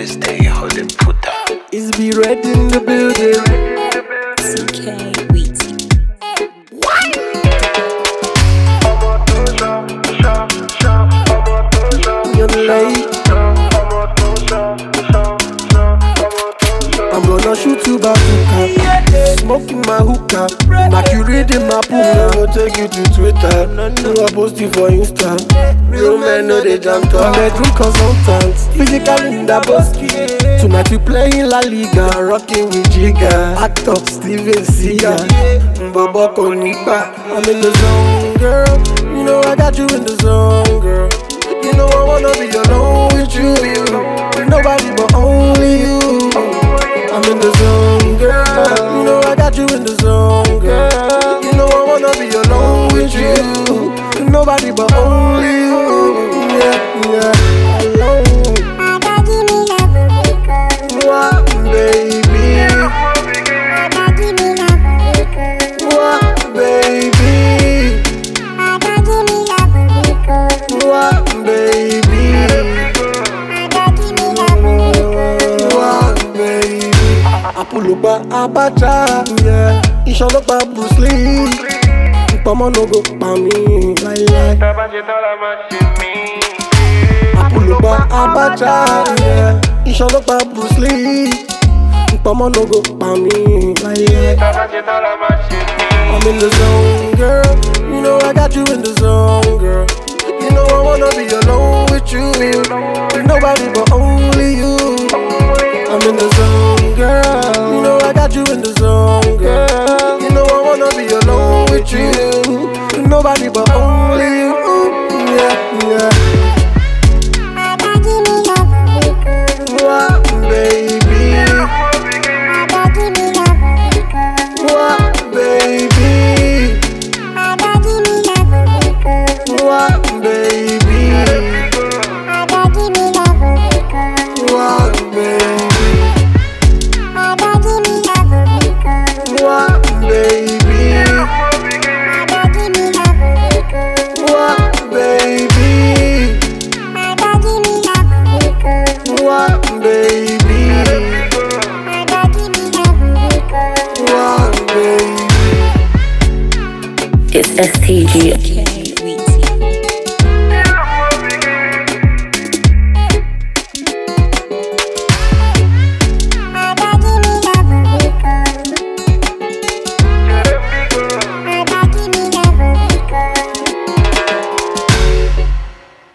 stay holding puta. Is be red in the building. CK Weezy. You're late. I'm gonna shoot you back hookah. Smoking my hookah. Knock you reading my pool. I'll take you to Twitter. I'll post you for Insta. Real men know they jam talk. Bedroom consultants. Physical in the bosky. Tonight we playing La Liga. Rocking with Jigga. Act up Steven Seagal. Mbaba Konipa. I'm in the zone, girl. You know I got you in the zone, girl. You know I wanna be alone with you. Nobody but only you. I'm in the zone, girl. You know I got you in the zone, girl. You know I wanna be alone with you. Nobody but only you. Yeah, yeah, alone. What, baby? What, baby? What, baby? What, baby? Apulupa Abacha, yeah. Isholopa Bruce Lee. Ipamo no go pa mi, like. Apulupa Abacha, yeah. Isholopa Bruce Lee. Ipamo no go pa mi, like. I'm in the zone, girl. You know I got you in the zone, girl. You know I wanna be alone with you. Nobody but only you. I'm in the zone, girl. You know I got you in the zone, girl. You know I wanna be alone with you. Nobody but only you. Yeah, yeah. What, baby? What, baby? What, baby? What, baby? What, baby? What, baby? What, baby? What, baby? It's STG.